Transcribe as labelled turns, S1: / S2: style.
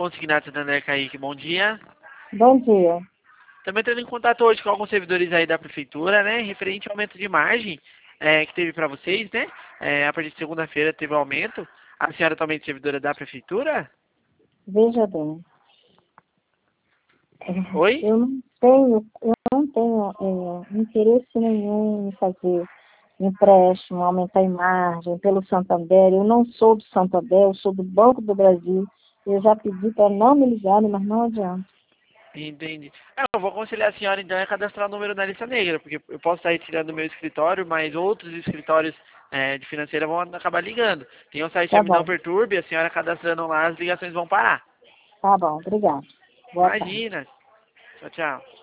S1: Consignado Santander, Kaique, bom dia.
S2: Bom dia.
S1: Também entrando em contato hoje com alguns servidores aí da prefeitura, né, referente ao aumento de margem que teve para vocês, né, a partir de segunda-feira teve um aumento. A senhora também é servidora da prefeitura?
S2: Veja bem,
S1: Oi?
S2: eu não tenho interesse nenhum em fazer empréstimo, aumentar em margem pelo Santander. Eu não sou do Santander, eu sou do Banco do Brasil. Eu já pedi para não me ligarem, mas não adianta.
S1: Entendi. Eu vou aconselhar a senhora então a cadastrar o número na lista negra, porque eu posso estar retirando do meu escritório, mas outros escritórios de financeira vão acabar ligando. Tem um site
S2: Tá
S1: chamado Não
S2: bom,
S1: Perturbe, a senhora cadastrando lá, as ligações vão parar.
S2: tá bom, obrigado. Boa tarde.
S1: Imagina. Tchau, tchau.